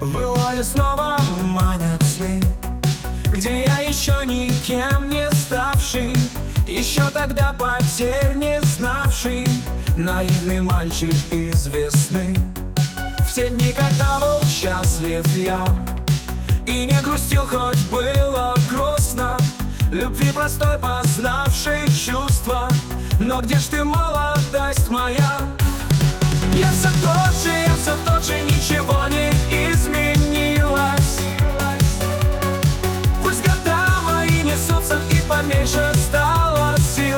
Былое снова манят сны, где я еще никем не ставший, еще тогда потерь не знавший, наивный мальчик из весны. В те дни, когда был счастлив я и не грустил, хоть было грустно, любви простой познавший чувства. Но где ж ты, молодость моя? Я все тот же, ничего не изменилось. Пусть года мои несутся и поменьше стало сил.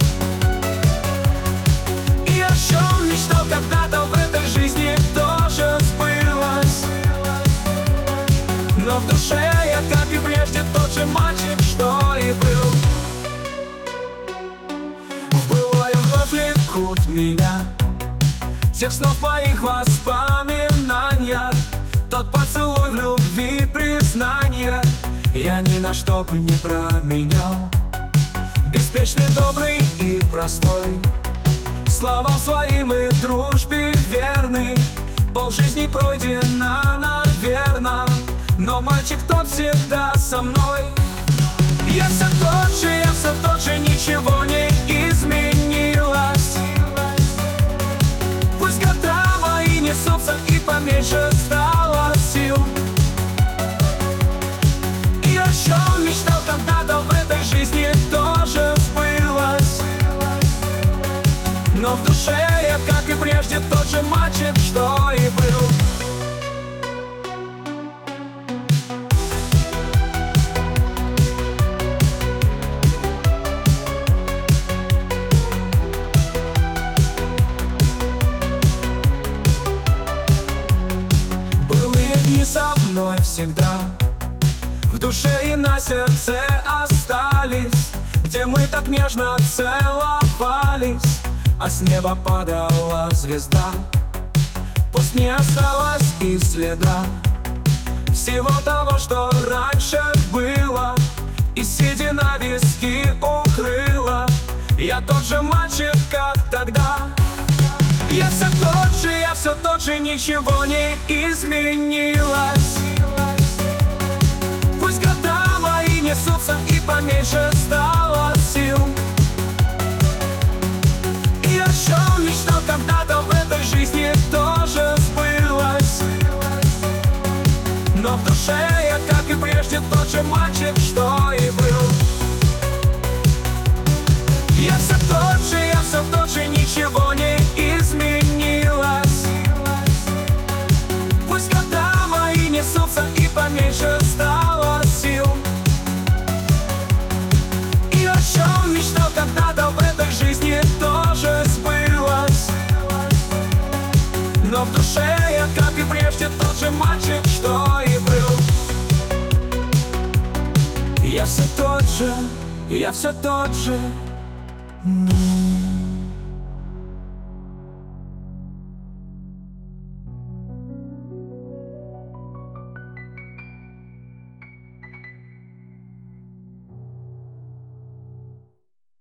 И о чем мечтал когда-то в этой жизни тоже сбылось. Но в душе я, как и прежде, тот же мальчик, что и был. В былое вновь влекут меня тех снов моих воспоминания, тот поцелуй в любви признания я ни на что бы не променял. Беспечный, добрый и простой, словам своим и дружбе верный, полжизни пройдено, наверно, но мальчик тот всегда со мной. Я все тот же, ничего не изменилось. Пусть года мои несутся и поменьше стало сил. И о чем мечтал когда-то в этой жизни тоже сбылось. Но в душе я, как и прежде, тот же мальчик, что и был. Дни со мной всегда в душе и на сердце остались, где мы так нежно целовались, а с неба падала звезда. Пусть не осталось и следа всего того, что раньше было, и седина виски укрыла. Я тот же мальчик, как тогда. Я все тот же, ничего не изменилось. Пусть года мои несутся и поменьше стало сил. И о чем мечтал когда-то в этой жизни тоже сбылось. Но в душе я, как и прежде, тот же мальчик, что и был. Я все тот же, ничего не изменилось. Пусть года мои несутся и поменьше стало сил. И о чем мечтал когда-то в этой жизни тоже сбылось. Но в душе я, как и прежде, тот же мальчик, что и был. Я все тот же,